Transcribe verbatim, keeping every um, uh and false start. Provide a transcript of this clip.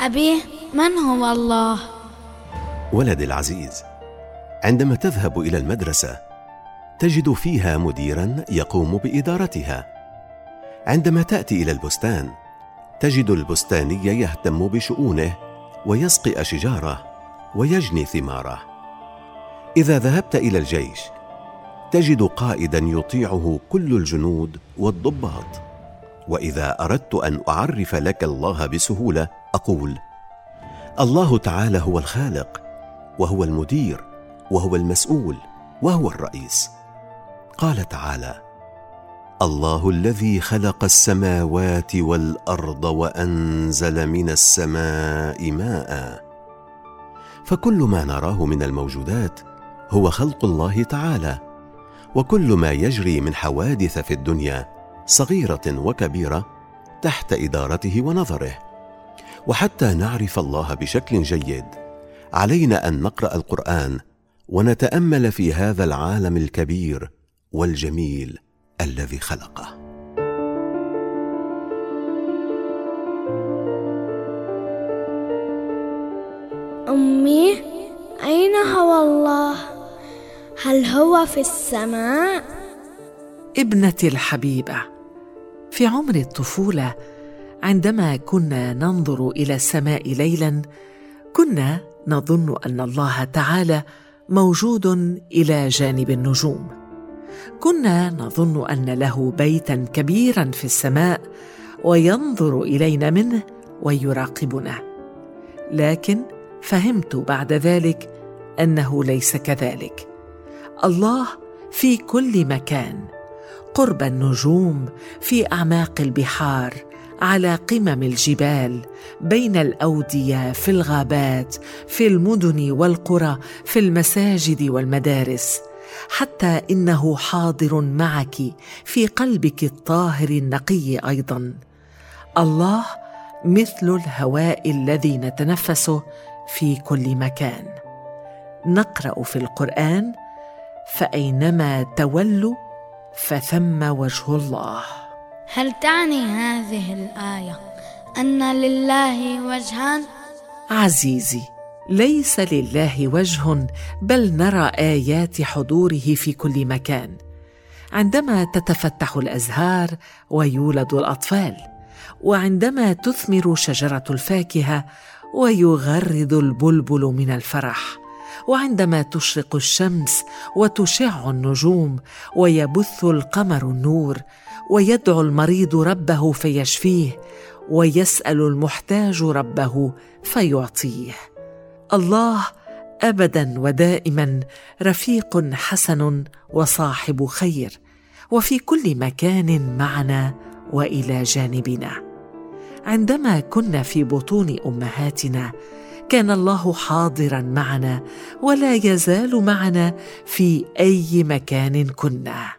أبي، من هو الله؟ ولدي العزيز، عندما تذهب إلى المدرسة تجد فيها مديرا يقوم بإدارتها. عندما تأتي إلى البستان تجد البستاني يهتم بشؤونه ويسقي أشجاره ويجني ثماره. إذا ذهبت إلى الجيش تجد قائدا يطيعه كل الجنود والضباط. وإذا أردت أن أعرف لك الله بسهولة أقول: الله تعالى هو الخالق، وهو المدير، وهو المسؤول، وهو الرئيس. قال تعالى: الله الذي خلق السماوات والأرض وأنزل من السماء ماء. فكل ما نراه من الموجودات هو خلق الله تعالى، وكل ما يجري من حوادث في الدنيا صغيرة وكبيرة تحت إدارته ونظره. وحتى نعرف الله بشكل جيد علينا أن نقرأ القرآن ونتأمل في هذا العالم الكبير والجميل الذي خلقه. أمي، أين هو الله؟ هل هو في السماء؟ ابنتي الحبيبة، في عمر الطفولة عندما كنا ننظر إلى السماء ليلاً كنا نظن أن الله تعالى موجود إلى جانب النجوم. كنا نظن أن له بيتاً كبيراً في السماء وينظر إلينا منه ويراقبنا. لكن فهمت بعد ذلك أنه ليس كذلك. الله في كل مكان، قرب النجوم، في أعماق البحار، على قمم الجبال، بين الأودية، في الغابات، في المدن والقرى، في المساجد والمدارس، حتى إنه حاضر معك في قلبك الطاهر النقي أيضاً. الله مثل الهواء الذي نتنفسه في كل مكان. نقرأ في القرآن: فأينما تولوا فثم وجه الله. هل تعني هذه الآية أن لله وجهاً؟ عزيزي، ليس لله وجه، بل نرى آيات حضوره في كل مكان. عندما تتفتح الأزهار ويولد الأطفال، وعندما تثمر شجرة الفاكهة ويغرد البلبل من الفرح، وعندما تشرق الشمس وتشع النجوم ويبث القمر النور، ويدعو المريض ربه فيشفيه، ويسأل المحتاج ربه فيعطيه. الله أبداً ودائماً رفيق حسن وصاحب خير، وفي كل مكان معنا وإلى جانبنا. عندما كنا في بطون أمهاتنا كان الله حاضراً معنا، ولا يزال معنا في أي مكان كنا.